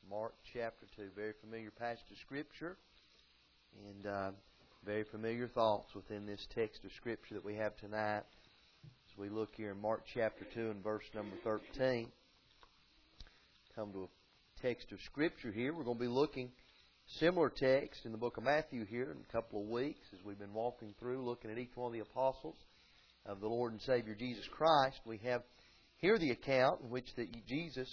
Mark chapter 2. Very familiar passage of Scripture and very familiar thoughts within this text of Scripture that we have tonight. As we look here in Mark chapter 2 and verse number 13, come to a text of Scripture here. We're going to be looking similar text in the book of Matthew here in a couple of weeks as we've been walking through, looking at each one of the apostles of the Lord and Savior Jesus Christ. We have here the account in which that Jesus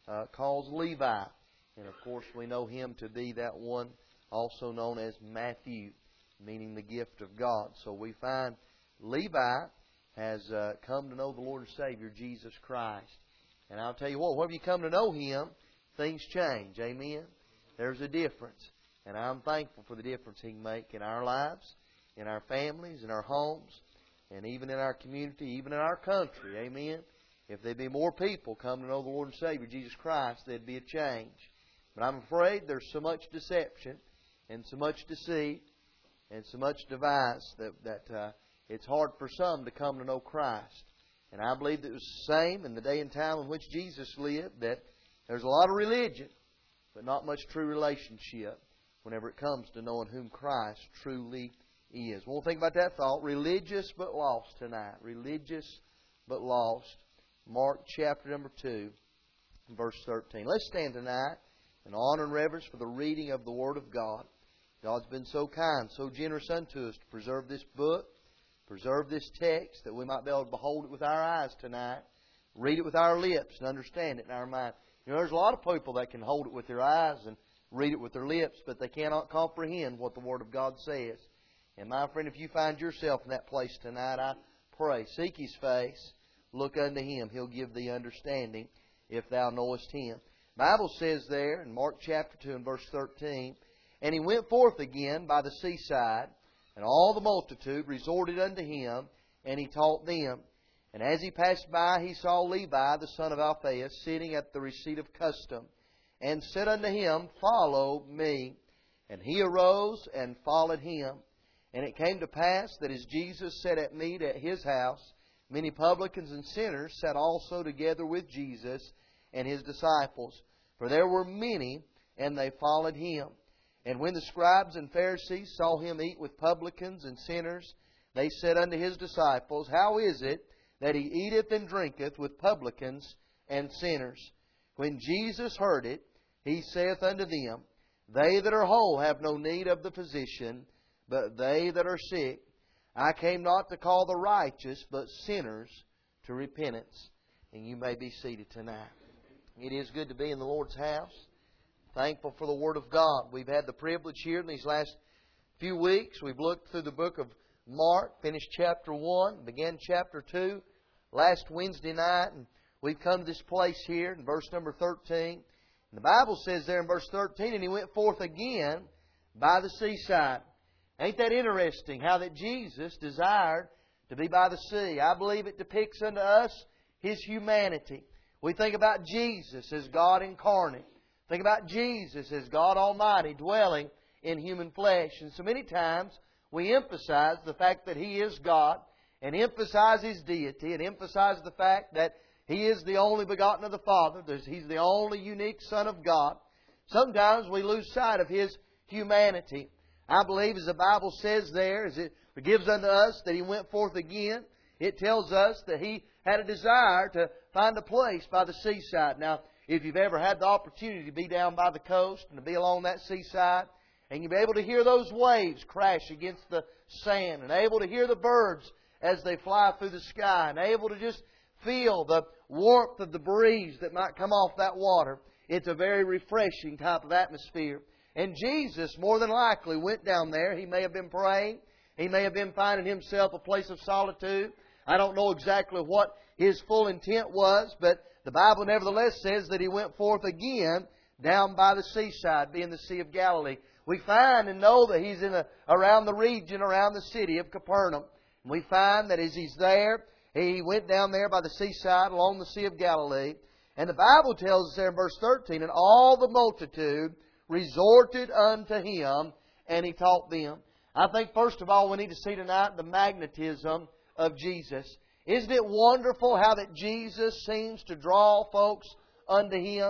calls Levi. And of course we know him to be that one also known as Matthew, meaning the gift of God. So we find Levi has come to know the Lord and Savior Jesus Christ. And I'll tell you what, whenever you come to know Him, things change. Amen? There's a difference. And I'm thankful for the difference He can make in our lives, in our families, in our homes, and even in our community, even in our country. Amen? If there'd be more people come to know the Lord and Savior Jesus Christ, there'd be a change. But I'm afraid there's so much deception and so much deceit and so much device that it's hard for some to come to know Christ. And I believe that it was the same in the day and time in which Jesus lived, that there's a lot of religion, but not much true relationship whenever it comes to knowing whom Christ truly is. We'll think about that thought. Religious but lost tonight. Religious but lost. Mark chapter number 2, verse 13. Let's stand tonight in honor and reverence for the reading of the Word of God. God's been so kind, so generous unto us to preserve this book, preserve this text, that we might be able to behold it with our eyes tonight, read it with our lips, and understand it in our mind. You know, there's a lot of people that can hold it with their eyes and read it with their lips, but they cannot comprehend what the Word of God says. And my friend, if you find yourself in that place tonight, I pray, seek His face, look unto Him. He'll give thee understanding if thou knowest Him. The Bible says there in Mark chapter 2 and verse 13, "And He went forth again by the seaside, and all the multitude resorted unto Him, and He taught them. And as He passed by, He saw Levi, the son of Alphaeus, sitting at the receipt of custom, and said unto him, Follow me. And he arose and followed Him. And it came to pass that as Jesus sat at meat at His house, many publicans and sinners sat also together with Jesus and His disciples. For there were many, and they followed Him. And when the scribes and Pharisees saw Him eat with publicans and sinners, they said unto His disciples, How is it that He eateth and drinketh with publicans and sinners? When Jesus heard it, He saith unto them, They that are whole have no need of the physician, but they that are sick. I came not to call the righteous, but sinners to repentance." And you may be seated tonight. It is good to be in the Lord's house. Thankful for the Word of God. We've had the privilege here in these last few weeks. We've looked through the book of Mark, finished chapter 1, began chapter 2 last Wednesday night. And we've come to this place here in verse number 13. And the Bible says there in verse 13, "And He went forth again by the seaside." Ain't that interesting how that Jesus desired to be by the sea? I believe it depicts unto us His humanity. We think about Jesus as God incarnate. Think about Jesus as God Almighty dwelling in human flesh. And so many times we emphasize the fact that He is God, and emphasize His deity, and emphasize the fact that He is the only begotten of the Father. He's the only unique Son of God. Sometimes we lose sight of His humanity. I believe, as the Bible says there, as it gives unto us that He went forth again, it tells us that He had a desire to find a place by the seaside. Now, if you've ever had the opportunity to be down by the coast and to be along that seaside, and you'll be able to hear those waves crash against the sand, and able to hear the birds as they fly through the sky, and able to just feel the warmth of the breeze that might come off that water, it's a very refreshing type of atmosphere. And Jesus, more than likely, went down there. He may have been praying. He may have been finding Himself a place of solitude. I don't know exactly what His full intent was, but the Bible nevertheless says that He went forth again down by the seaside, being the Sea of Galilee. We find and know that He's around the region, around the city of Capernaum. And we find that as He's there, He went down there by the seaside along the Sea of Galilee. And the Bible tells us there in verse 13, "And all the multitude resorted unto Him, and He taught them." I think first of all we need to see tonight the magnetism of Jesus. Isn't it wonderful how that Jesus seems to draw folks unto Him?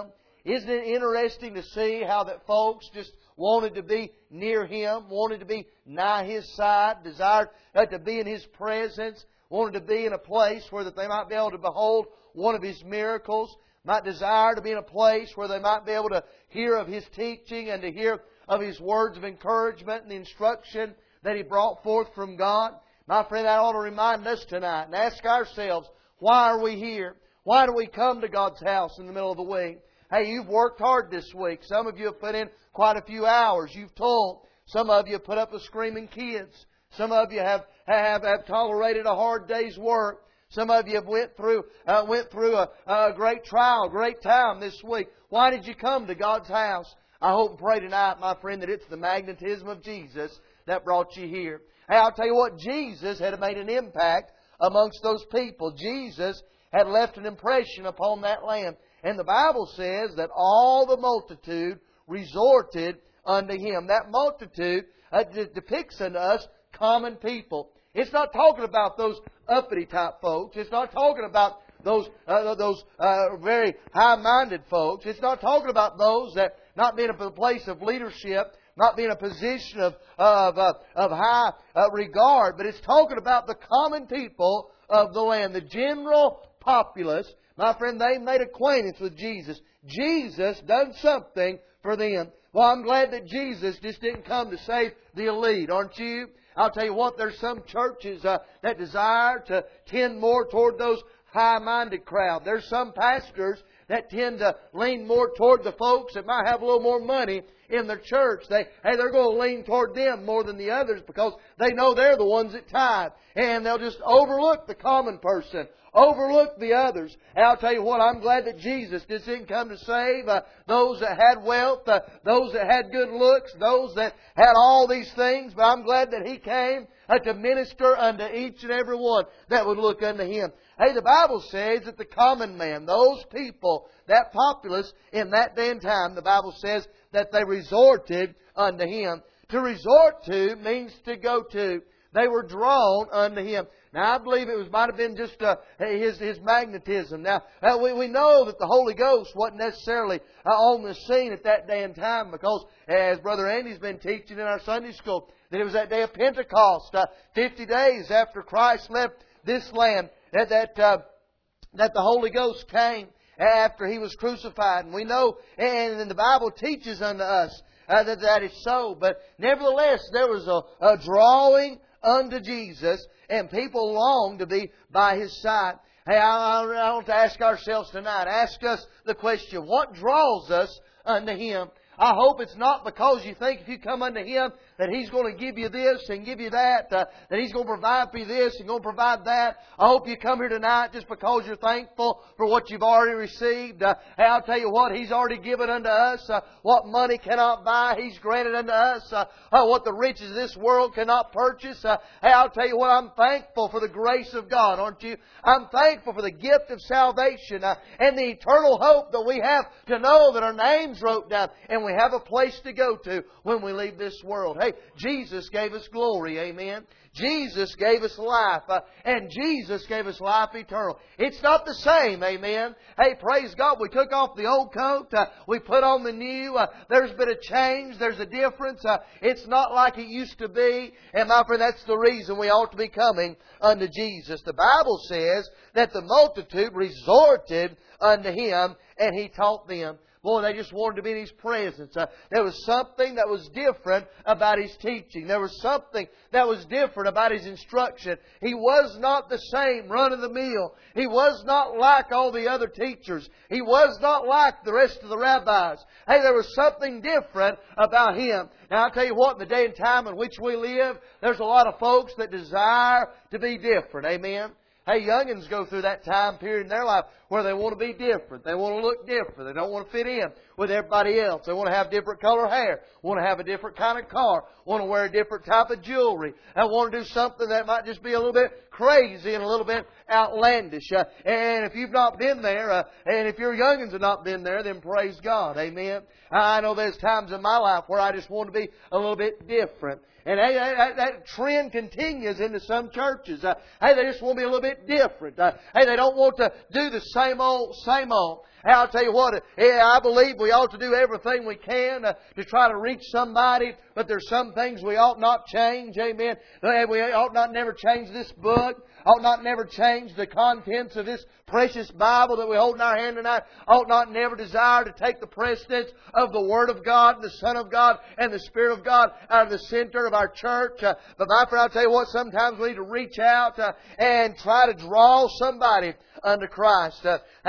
Isn't it interesting to see how that folks just wanted to be near Him, wanted to be nigh His side, desired to be in His presence, wanted to be in a place where that they might be able to behold one of His miracles, might desire to be in a place where they might be able to hear of His teaching and to hear of His words of encouragement and the instruction that He brought forth from God. My friend, that ought to remind us tonight and ask ourselves, why are we here? Why do we come to God's house in the middle of the week? Hey, you've worked hard this week. Some of you have put in quite a few hours. You've toiled. Some of you have put up with screaming kids. Some of you have tolerated a hard day's work. Some of you have went through a great trial, great time this week. Why did you come to God's house? I hope and pray tonight, my friend, that it's the magnetism of Jesus that brought you here. Hey, I'll tell you what, Jesus had made an impact amongst those people. Jesus had left an impression upon that land. And the Bible says that all the multitude resorted unto Him. That multitude depicts in us common people. It's not talking about those uppity type folks. It's not talking about those very high-minded folks. It's not talking about those that not being in a place of leadership, not being in a position of high regard, but it's talking about the common people of the land, the general populace. My friend, they made acquaintance with Jesus. Jesus done something for them. Well, I'm glad that Jesus just didn't come to save the elite, aren't you? I'll tell you what, there's some churches that desire to tend more toward those high-minded crowd. There's some pastors that tend to lean more toward the folks that might have a little more money in their church. They're going to lean toward them more than the others because they know they're the ones that tithe. And they'll just overlook the common person, overlook the others. And I'll tell you what, I'm glad that Jesus just didn't come to save those that had wealth, those that had good looks, those that had all these things. But I'm glad that He came to minister unto each and every one that would look unto Him. Hey, the Bible says that the common man, those people, that populace in that day and time, the Bible says that they resorted unto Him. To resort to means to go to. They were drawn unto Him. Now, I believe it might have been just His magnetism. Now, we know that the Holy Ghost wasn't necessarily on the scene at that day and time because, as Brother Andy's been teaching in our Sunday school, that it was that day of Pentecost, 50 days after Christ left this land, that the Holy Ghost came after He was crucified. And we know, and the Bible teaches unto us that is so. But nevertheless, there was a drawing unto Jesus, and people longed to be by His side. Hey, I want to ask ourselves tonight, ask us the question, what draws us unto Him? I hope it's not because you think if you come unto Him that He's going to give you this and give you that, that He's going to provide for you this and going to provide that. I hope you come here tonight just because you're thankful for what you've already received. Hey, I'll tell you what, He's already given unto us what money cannot buy. He's granted unto us what the riches of this world cannot purchase. Hey, I'll tell you what, I'm thankful for the grace of God, aren't you? I'm thankful for the gift of salvation and the eternal hope that we have to know that our names wrote down and we have a place to go to when we leave this world. Hey, Jesus gave us glory, amen. Jesus gave us life, and Jesus gave us life eternal. It's not the same, amen. Hey, praise God, we took off the old coat, we put on the new, there's been a change, there's a difference. It's not like it used to be, and my friend, that's the reason we ought to be coming unto Jesus. The Bible says that the multitude resorted unto Him, and He taught them. Boy, they just wanted to be in His presence. There was something that was different about His teaching. There was something that was different about His instruction. He was not the same run-of-the-mill. He was not like all the other teachers. He was not like the rest of the rabbis. Hey, there was something different about Him. Now, I'll tell you what, in the day and time in which we live, there's a lot of folks that desire to be different. Amen? Hey, youngins go through that time period in their life where they want to be different. They want to look different. They don't want to fit in with everybody else. They want to have different color hair. Want to have a different kind of car. Want to wear a different type of jewelry. And want to do something that might just be a little bit crazy and a little bit outlandish. And if you've not been there, and if your youngins have not been there, then praise God. Amen. I know there's times in my life where I just want to be a little bit different. And hey, that trend continues into some churches. Hey, they just want to be a little bit different. Hey, they don't want to do the same old, same old. Hey, I'll tell you what, I believe we ought to do everything we can to try to reach somebody, but there's some things we ought not change. Amen. We ought not never change this book. Ought not never change the contents of this precious Bible that we hold in our hand tonight. Ought not never desire to take the precedence of the Word of God, the Son of God, and the Spirit of God out of the center of our church. But my friend, I'll tell you what, sometimes we need to reach out and try to draw somebody unto Christ.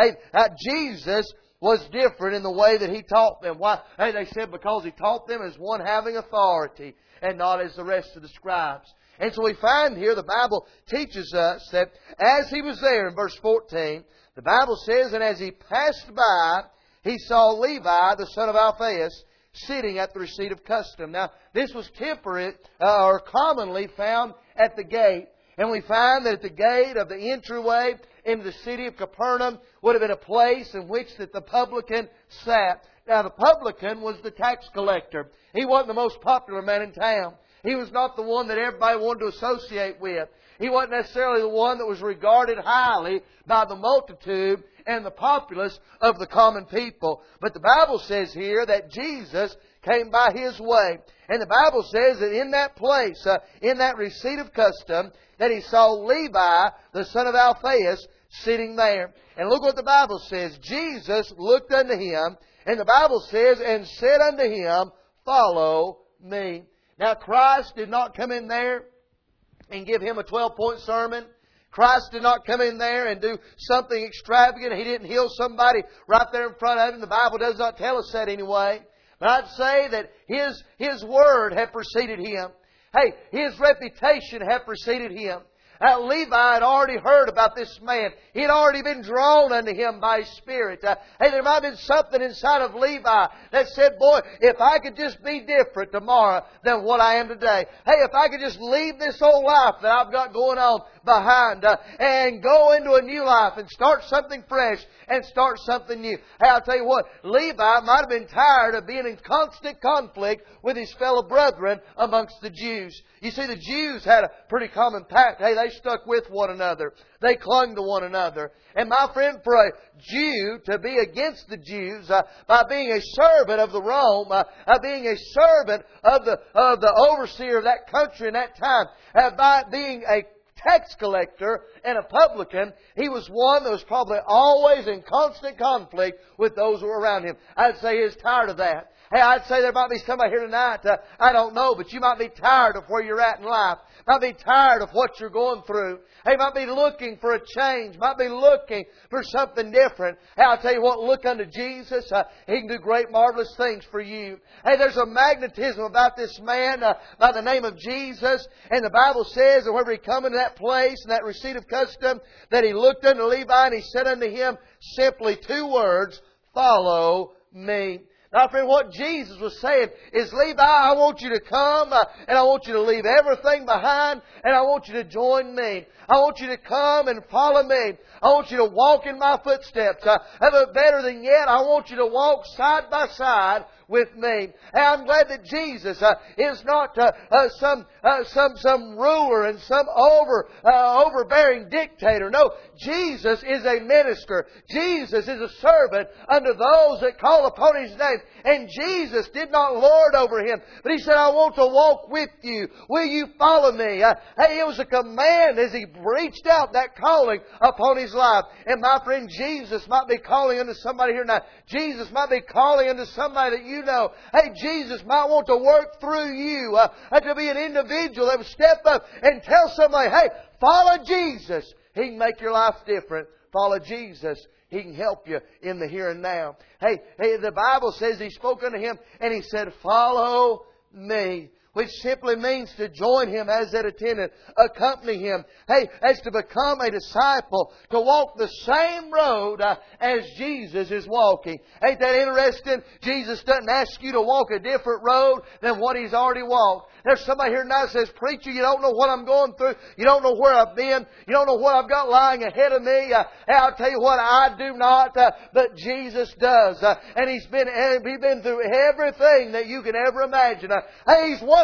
Jesus was different in the way that He taught them. Why? Hey, they said because He taught them as one having authority and not as the rest of the scribes. And so we find here the Bible teaches us that as He was there in verse 14, the Bible says, and as He passed by, He saw Levi, the son of Alphaeus, sitting at the receipt of custom. Now, this was temperate or commonly found at the gate. And we find that at the gate of the entryway into the city of Capernaum would have been a place in which that the publican sat. Now, the publican was the tax collector. He wasn't the most popular man in town. He was not the one that everybody wanted to associate with. He wasn't necessarily the one that was regarded highly by the multitude and the populace of the common people. But the Bible says here that Jesus came by His way. And the Bible says that in that place, in that receipt of custom, that He saw Levi, the son of Alphaeus, sitting there. And look what the Bible says. Jesus looked unto him, and the Bible says, and said unto him, follow me. Now, Christ did not come in there and give him a 12-point sermon. Christ did not come in there and do something extravagant. He didn't heal somebody right there in front of him. The Bible does not tell us that anyway. But I'd say that His Word had preceded Him. Hey, His reputation had preceded Him. Levi had already heard about this man. He had already been drawn unto him by His Spirit. Hey, there might have been something inside of Levi that said, boy, if I could just be different tomorrow than what I am today. Hey, if I could just leave this old life that I've got going on behind and go into a new life and start something fresh and start something new. Hey, I'll tell you what, Levi might have been tired of being in constant conflict with his fellow brethren amongst the Jews. You see, the Jews had a pretty common pact. Hey, they stuck with one another. They clung to one another. And my friend, for a Jew to be against the Jews by being a servant of the Rome, being a servant of the overseer of that country in that time, by being a tax collector and a publican, he was one that was probably always in constant conflict with those who were around him. I'd say he was tired of that. Hey, I'd say there might be somebody here tonight, I don't know, but you might be tired of where you're at in life. Might be tired of what you're going through. Hey, might be looking for a change. Might be looking for something different. Hey, I'll tell you what, look unto Jesus. He can do great, marvelous things for you. Hey, there's a magnetism about this man by the name of Jesus. And the Bible says that whenever he come into that place, in that receipt of custom, that he looked unto Levi and he said unto him simply two words, follow me. Now, friend, what Jesus was saying is, Levi, I want you to come and I want you to leave everything behind and I want you to join me. I want you to come and follow me. I want you to walk in my footsteps. Better than yet, I want you to walk side by side with me. And I'm glad that Jesus is not some ruler and some overbearing dictator. No, Jesus is a minister. Jesus is a servant unto those that call upon His name. And Jesus did not lord over him, but He said, I want to walk with you. Will you follow me? Hey, it was a command as He reached out that calling upon his life. And my friend, Jesus might be calling unto somebody here tonight. Jesus might be calling unto somebody that you know. Hey, Jesus might want to work through you to be an individual that would step up and tell somebody, hey, follow Jesus. He can make your life different. Follow Jesus. He can help you in the here and now. Hey, the Bible says He spoke unto him and He said, follow me. Which simply means to join Him as an attendant, accompany Him. Hey, as to become a disciple, to walk the same road as Jesus is walking. Ain't that interesting? Jesus doesn't ask you to walk a different road than what He's already walked. There's somebody here tonight that says, preacher, you don't know what I'm going through. You don't know where I've been. You don't know what I've got lying ahead of me. Hey, I'll tell you what, I do not, but Jesus does. And He's been through everything that you can ever imagine. Hey, He's 100%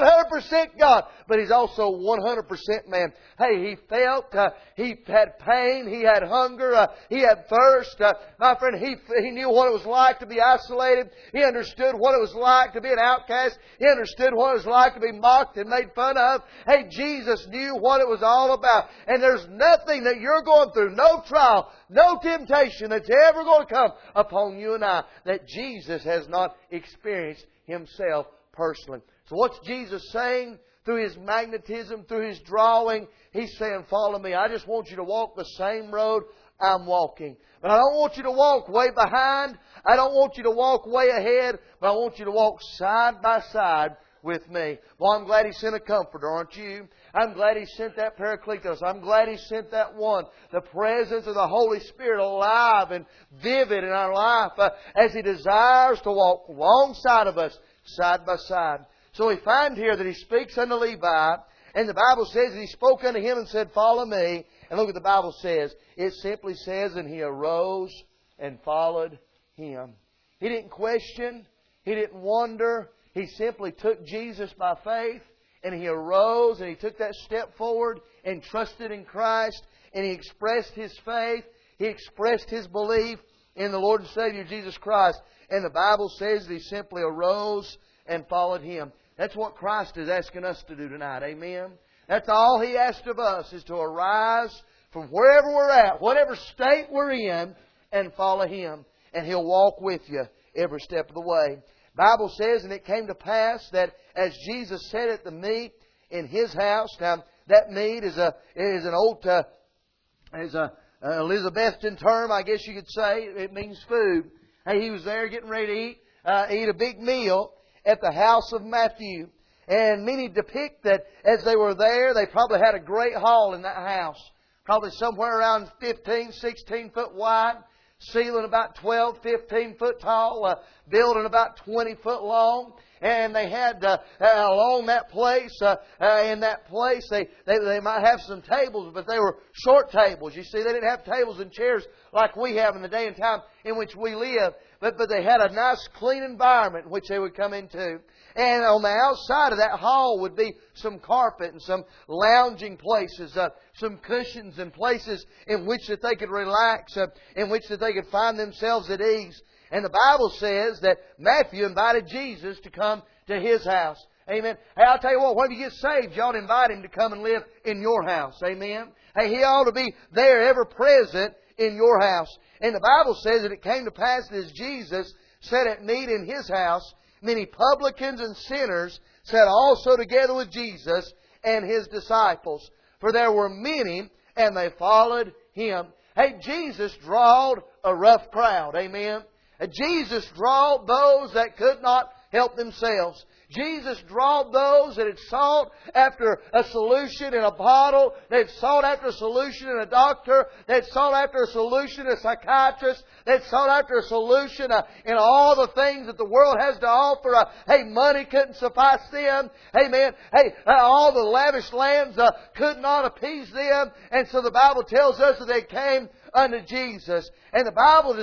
100% God, but He's also 100% man. Hey, He felt, He had pain, He had hunger, He had thirst. My friend, He knew what it was like to be isolated. He understood what it was like to be an outcast. He understood what it was like to be mocked and made fun of. Hey, Jesus knew what it was all about. And there's nothing that you're going through, no trial, no temptation that's ever going to come upon you and I that Jesus has not experienced Himself personally. So what's Jesus saying? Through His magnetism, through His drawing, He's saying, follow me. I just want you to walk the same road I'm walking. But I don't want you to walk way behind. I don't want you to walk way ahead. But I want you to walk side by side with me. Well, I'm glad He sent a comforter, aren't you? I'm glad He sent that Paracletos. I'm glad He sent that one. The presence of the Holy Spirit alive and vivid in our life as He desires to walk alongside of us, side by side. So we find here that He speaks unto Levi, and the Bible says that He spoke unto him and said, follow me. And look what the Bible says. It simply says, and he arose and followed him. He didn't question. He didn't wonder. He simply took Jesus by faith, and he arose and he took that step forward and trusted in Christ, and he expressed his faith. He expressed his belief in the Lord and Savior Jesus Christ. And the Bible says that he simply arose and followed Him. That's what Christ is asking us to do tonight. Amen? That's all He asked of us, is to arise from wherever we're at, whatever state we're in, and follow Him. And He'll walk with you every step of the way. The Bible says, and it came to pass that as Jesus sat at the meat in His house, now that meat is an old Elizabethan term, I guess you could say. It means food. Hey, He was there getting ready to eat a big meal at the house of Matthew. And many depict that as they were there, they probably had a great hall in that house. Probably somewhere around 15, 16 foot wide, ceiling about 12, 15 foot tall, building about 20 foot long. And they had along that place, in that place, they might have some tables, but they were short tables. You see, they didn't have tables and chairs like we have in the day and time in which we live. But they had a nice, clean environment in which they would come into. And on the outside of that hall would be some carpet and some lounging places, some cushions and places in which that they could relax, in which that they could find themselves at ease. And the Bible says that Matthew invited Jesus to come to his house. Amen. Hey, I'll tell you what, when you get saved, you ought to invite Him to come and live in your house. Amen. Hey, He ought to be there, ever present in your house. And the Bible says that it came to pass that as Jesus sat at meat in His house, many publicans and sinners sat also together with Jesus and His disciples. For there were many, and they followed Him. Hey, Jesus drawed a rough crowd. Amen. Jesus drawed those that could not help themselves. Jesus drawed those that had sought after a solution in a bottle. They had sought after a solution in a doctor. They had sought after a solution in a psychiatrist. They had sought after a solution in all the things that the world has to offer. Hey, money couldn't suffice them. Hey, man. Hey, all the lavish lands could not appease them. And so the Bible tells us that they came unto Jesus. And the Bible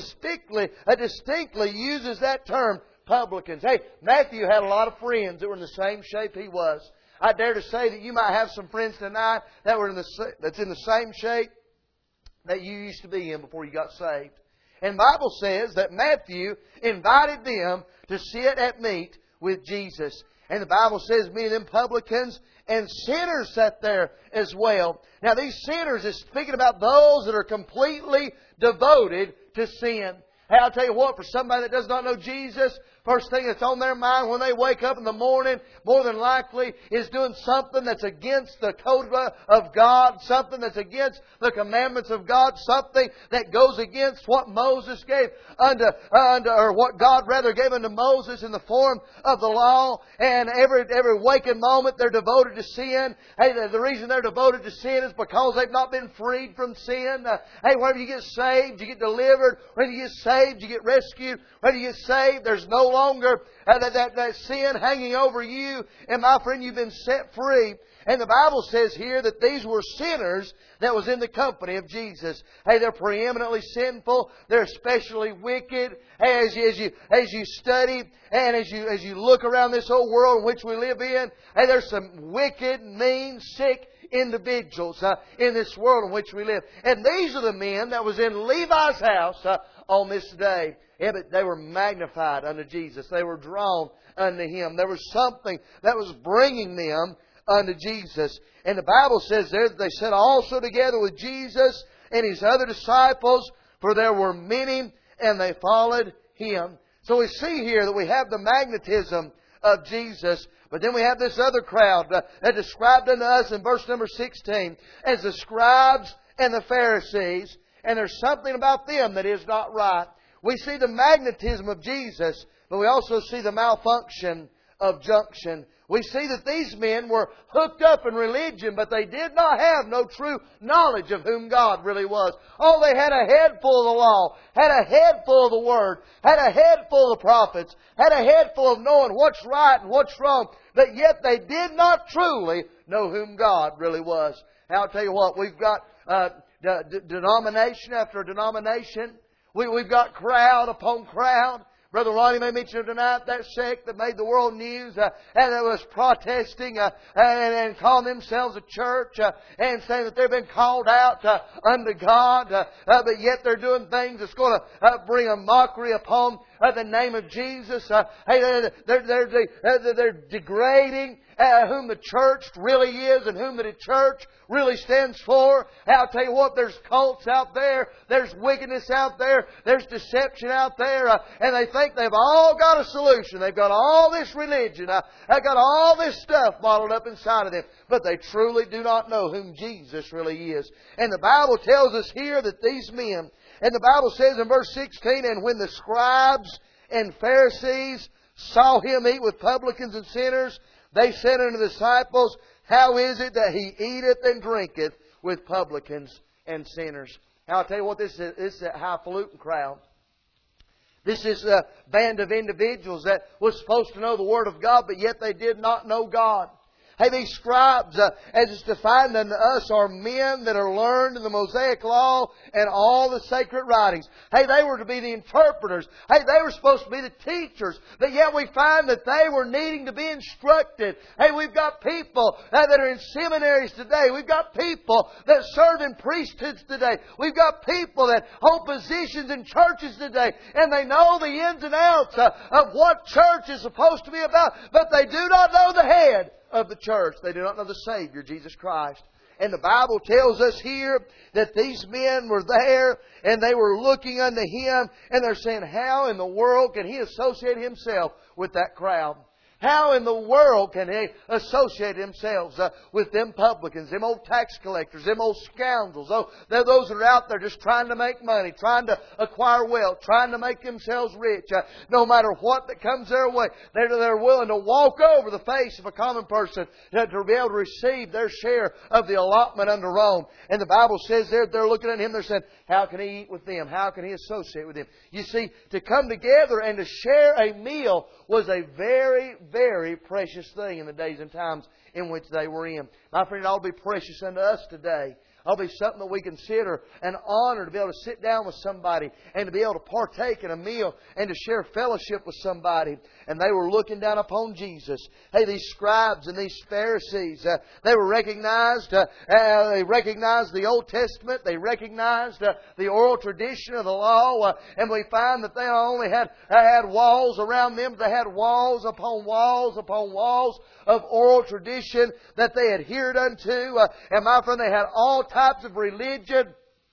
distinctly uses that term, publicans. Hey, Matthew had a lot of friends that were in the same shape he was. I dare to say that you might have some friends tonight that's in the same shape that you used to be in before you got saved. And the Bible says that Matthew invited them to sit at meat with Jesus. And the Bible says many of them publicans and sinners sat there as well. Now these sinners is speaking about those that are completely devoted to sin. Hey, I'll tell you what, for somebody that does not know Jesus, first thing that's on their mind when they wake up in the morning, more than likely, is doing something that's against the code of God, something that's against the commandments of God, something that goes against what Moses gave or what God rather gave unto Moses in the form of the law. And every waking moment they're devoted to sin. Hey, the reason they're devoted to sin is because they've not been freed from sin. Hey, whenever you get saved, you get delivered. Whenever you get saved, you get rescued. Whenever you get saved, there's no longer that sin hanging over you. And my friend, you've been set free. And the Bible says here that these were sinners that was in the company of Jesus. Hey, they're preeminently sinful. They're especially wicked. Hey, as you study and as you look around this old world in which we live in, hey, there's some wicked, mean, sick individuals in this world in which we live. And these are the men that was in Levi's house on this day. Yeah, but they were magnified unto Jesus. They were drawn unto Him. There was something that was bringing them unto Jesus. And the Bible says there that they sat also together with Jesus and His other disciples, for there were many, and they followed Him. So we see here that we have the magnetism of Jesus, but then we have this other crowd that described unto us in verse number 16 as the scribes and the Pharisees, and there's something about them that is not right. We see the magnetism of Jesus, but we also see the malfunction of junction. We see that these men were hooked up in religion, but they did not have no true knowledge of whom God really was. Oh, they had a head full of the law, had a head full of the Word, had a head full of prophets, had a head full of knowing what's right and what's wrong, but yet they did not truly know whom God really was. And I'll tell you what, we've got denomination after denomination. We've got crowd upon crowd. Brother Ronnie may mention tonight that sect that made the world news and that was protesting and calling themselves a church and saying that they've been called out unto God, but yet they're doing things that's going to bring a mockery upon the name of Jesus. They're degrading whom the church really is and whom the church really stands for. I'll tell you what, there's cults out there, there's wickedness out there, there's deception out there, and they think they've all got a solution. They've got all this religion, they've got all this stuff bottled up inside of them, but they truly do not know whom Jesus really is. And the Bible tells us here that these men, and the Bible says in verse 16, and when the scribes and Pharisees saw Him eat with publicans and sinners, they said unto the disciples, how is it that He eateth and drinketh with publicans and sinners? Now I'll tell you what this is. This is a highfalutin crowd. This is a band of individuals that was supposed to know the Word of God, but yet they did not know God. Hey, these scribes, as it's defined unto us, are men that are learned in the Mosaic Law and all the sacred writings. Hey, they were to be the interpreters. Hey, they were supposed to be the teachers. But yet we find that they were needing to be instructed. Hey, we've got people that are in seminaries today. We've got people that serve in priesthoods today. We've got people that hold positions in churches today. And they know the ins and outs of what church is supposed to be about. But they do not know the head of the church. They do not know the Savior, Jesus Christ. And the Bible tells us here that these men were there and they were looking unto Him and they're saying, how in the world can He associate Himself with that crowd? How in the world can He associate themselves with them publicans, them old tax collectors, them old scoundrels? Oh, they're those that are out there just trying to make money, trying to acquire wealth, trying to make themselves rich. No matter what that comes their way, they're willing to walk over the face of a common person to be able to receive their share of the allotment unto Rome. And the Bible says there, they're looking at Him, they're saying, how can He eat with them? How can He associate with them? You see, to come together and to share a meal was a very, very precious thing in the days and times in which they were in. My friend, it ought to be precious unto us today. It'll be something that we consider an honor to be able to sit down with somebody and to be able to partake in a meal and to share fellowship with somebody. And they were looking down upon Jesus. Hey, these scribes and these Pharisees, they were recognized. They recognized the Old Testament. They recognized the oral tradition of the law. And we find that they not only had walls around them, but they had walls upon walls upon walls of oral tradition that they adhered unto. And my friend, they had all types of religion.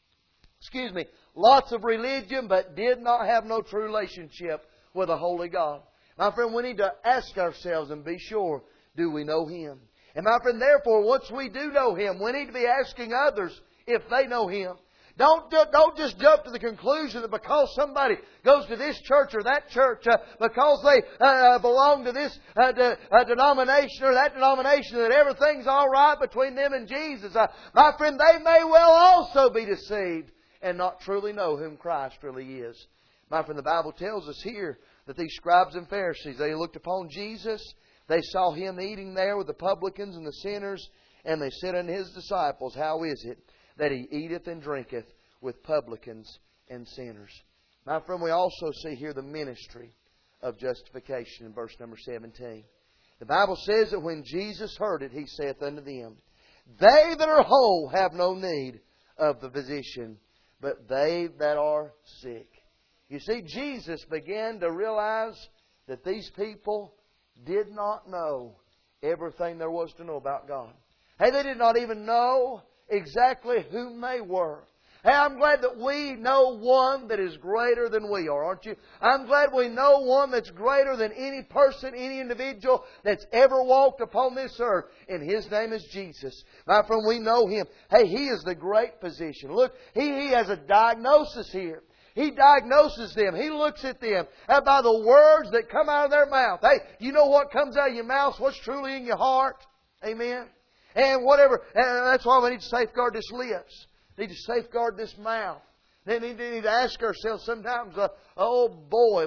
Lots of religion, but did not have no true relationship with a holy God. My friend, we need to ask ourselves and be sure, do we know Him? And my friend, therefore, once we do know Him, we need to be asking others if they know Him. Don't just jump to the conclusion that because somebody goes to this church or that church, because they belong to this denomination or that denomination, that everything's all right between them and Jesus. My friend, they may well also be deceived and not truly know whom Christ really is. My friend, the Bible tells us here that these scribes and Pharisees, they looked upon Jesus, they saw Him eating there with the publicans and the sinners, and they said unto His disciples, How is it that He eateth and drinketh with publicans and sinners? My friend, we also see here the ministry of justification in verse number 17. The Bible says that when Jesus heard it, He saith unto them, They that are whole have no need of the physician, but they that are sick. You see, Jesus began to realize that these people did not know everything there was to know about God. Hey, they did not even know exactly whom they were. Hey, I'm glad that we know one that is greater than we are, aren't you? I'm glad we know one that's greater than any person, any individual that's ever walked upon this earth. And His name is Jesus. My friend, we know Him. Hey, He is the great physician. Look, He has a diagnosis here. He diagnoses them. He looks at them by the words that come out of their mouth. Hey, you know what comes out of your mouth? What's truly in your heart? Amen? And whatever. And that's why we need to safeguard this lips. We need to safeguard this mouth. Then we need to ask ourselves sometimes, oh boy,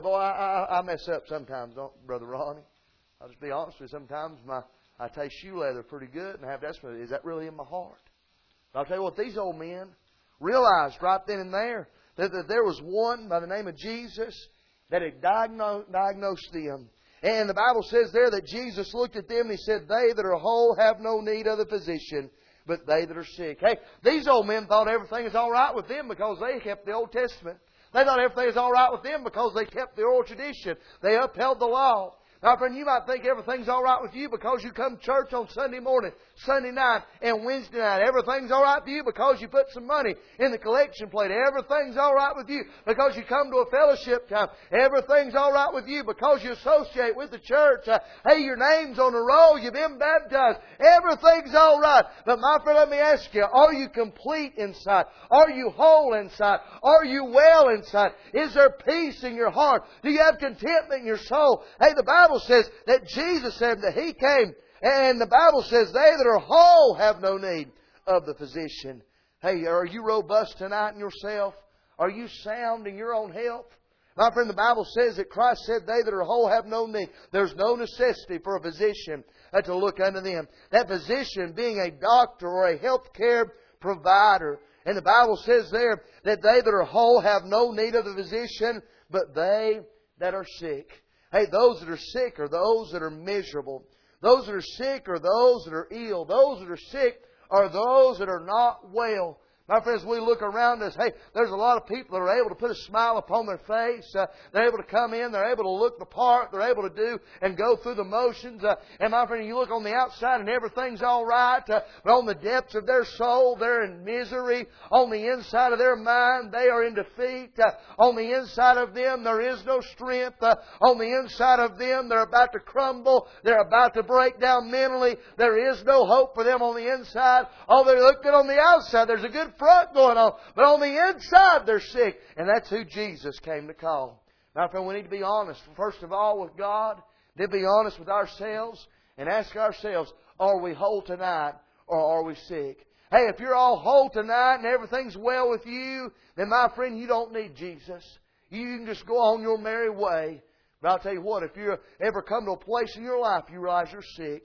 I mess up sometimes, don't Brother Ronnie? I'll just be honest with you. Sometimes I taste shoe leather pretty good and I have to ask myself, is that really in my heart? But I'll tell you what, these old men realized right then and there that there was one by the name of Jesus that had diagnosed them. And the Bible says there that Jesus looked at them and He said, They that are whole have no need of the physician, but they that are sick. Hey, these old men thought everything was all right with them because they kept the Old Testament. They thought everything was all right with them because they kept the oral tradition. They upheld the law. Now, friend, you might think everything's all right with you because you come to church on Sunday morning, Sunday night, and Wednesday night. Everything's all right with you because you put some money in the collection plate. Everything's all right with you because you come to a fellowship time. Everything's all right with you because you associate with the church. Hey, your name's on the roll. You've been baptized. Everything's all right. But my friend, let me ask you, are you complete inside? Are you whole inside? Are you well inside? Is there peace in your heart? Do you have contentment in your soul? Hey, the Bible says that Jesus said that He came, and the Bible says they that are whole have no need of the physician. Hey, are you robust tonight in yourself? Are you sound in your own health? My friend, the Bible says that Christ said they that are whole have no need. There's no necessity for a physician to look unto them. That physician being a doctor or a health care provider. And the Bible says there that they that are whole have no need of the physician, but they that are sick. Hey, those that are sick are those that are miserable. Those that are sick are those that are ill. Those that are sick are those that are not well. My friends, we look around us, hey, there's a lot of people that are able to put a smile upon their face. They're able to come in. They're able to look the part. They're able to do and go through the motions. And my friend, you look on the outside and everything's all right. But on the depths of their soul, they're in misery. On the inside of their mind, they are in defeat. On the inside of them, there is no strength. On the inside of them, they're about to crumble. They're about to break down mentally. There is no hope for them on the inside. Oh, they look good on the outside. There's a good front going on. But on the inside, they're sick. And that's who Jesus came to call. Now, friend, we need to be honest, first of all, with God. Then be honest with ourselves and ask ourselves, are we whole tonight or are we sick? Hey, if you're all whole tonight and everything's well with you, then, my friend, you don't need Jesus. You can just go on your merry way. But I'll tell you what, if you ever come to a place in your life you realize you're sick,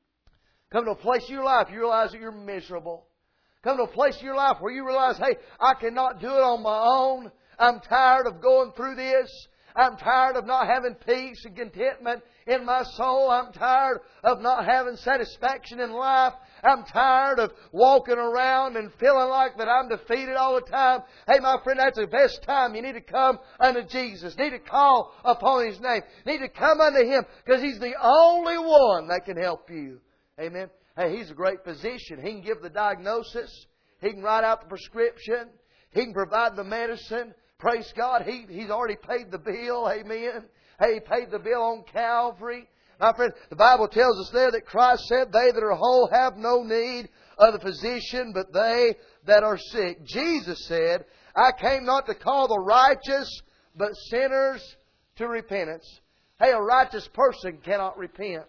come to a place in your life you realize that you're miserable, come to a place in your life where you realize, hey, I cannot do it on my own. I'm tired of going through this. I'm tired of not having peace and contentment in my soul. I'm tired of not having satisfaction in life. I'm tired of walking around and feeling like that I'm defeated all the time. Hey, my friend, that's the best time. You need to come unto Jesus. You need to call upon His name. You need to come unto Him because He's the only one that can help you. Amen. Hey, He's a great physician. He can give the diagnosis. He can write out the prescription. He can provide the medicine. Praise God. He's already paid the bill. Amen. Hey, He paid the bill on Calvary. My friend, the Bible tells us there that Christ said, they that are whole have no need of the physician, but they that are sick. Jesus said, I came not to call the righteous, but sinners to repentance. Hey, a righteous person cannot repent.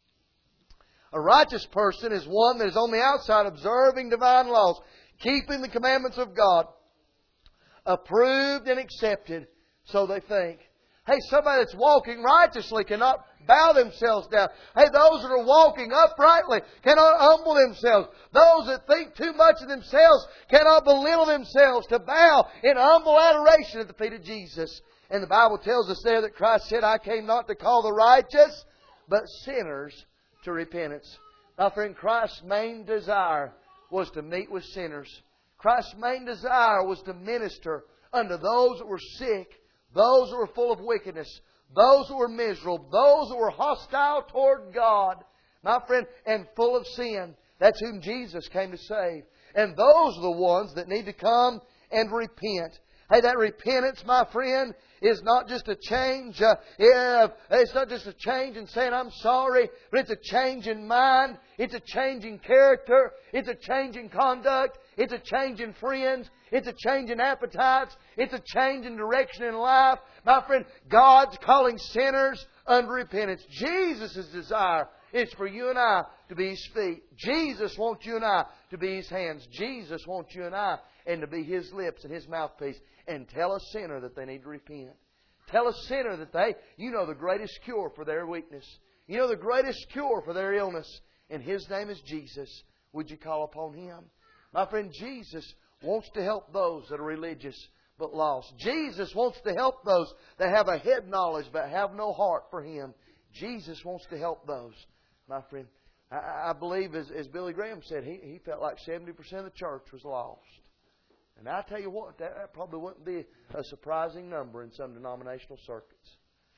A righteous person is one that is on the outside observing divine laws, keeping the commandments of God, approved and accepted, so they think. Hey, somebody that's walking righteously cannot bow themselves down. Hey, those that are walking uprightly cannot humble themselves. Those that think too much of themselves cannot belittle themselves to bow in humble adoration at the feet of Jesus. And the Bible tells us there that Christ said, I came not to call the righteous, but sinners to repentance. Now, friend, Christ's main desire was to meet with sinners. Christ's main desire was to minister unto those that were sick, those that were full of wickedness, those that were miserable, those that were hostile toward God, my friend, and full of sin. That's whom Jesus came to save. And those are the ones that need to come and repent. Hey, that repentance, my friend, is not just a change. It's not just a change in saying I'm sorry, but it's a change in mind. It's a change in character. It's a change in conduct. It's a change in friends. It's a change in appetites. It's a change in direction in life. My friend, God's calling sinners unto repentance. Jesus' desire is for you and I to be His feet. Jesus wants you and I to be His hands. Jesus wants you and I and to be His lips and His mouthpiece. And tell a sinner that they need to repent. Tell a sinner that you know the greatest cure for their weakness. You know the greatest cure for their illness. And His name is Jesus. Would you call upon Him? My friend, Jesus wants to help those that are religious but lost. Jesus wants to help those that have a head knowledge but have no heart for Him. Jesus wants to help those. My friend, I believe as Billy Graham said, he felt like 70% of the church was lost. And I tell you what, that probably wouldn't be a surprising number in some denominational circuits.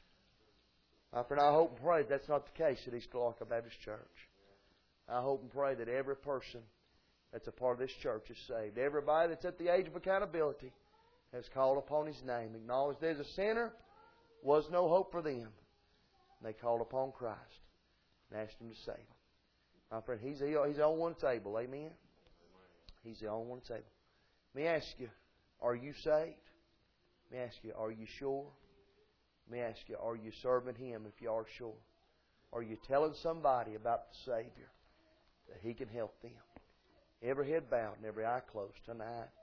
My friend, I hope and pray that's not the case at East Gloucester Baptist Church. I hope and pray that every person that's a part of this church is saved. Everybody that's at the age of accountability has called upon His name, acknowledged there's a sinner, was no hope for them. And they called upon Christ and asked Him to save them. My friend, He's the only one that's able. Amen? He's the only one that's able. Let me ask you, are you saved? Let me ask you, are you sure? Let me ask you, are you serving Him if you are sure? Are you telling somebody about the Savior that He can help them? Every head bowed and every eye closed tonight.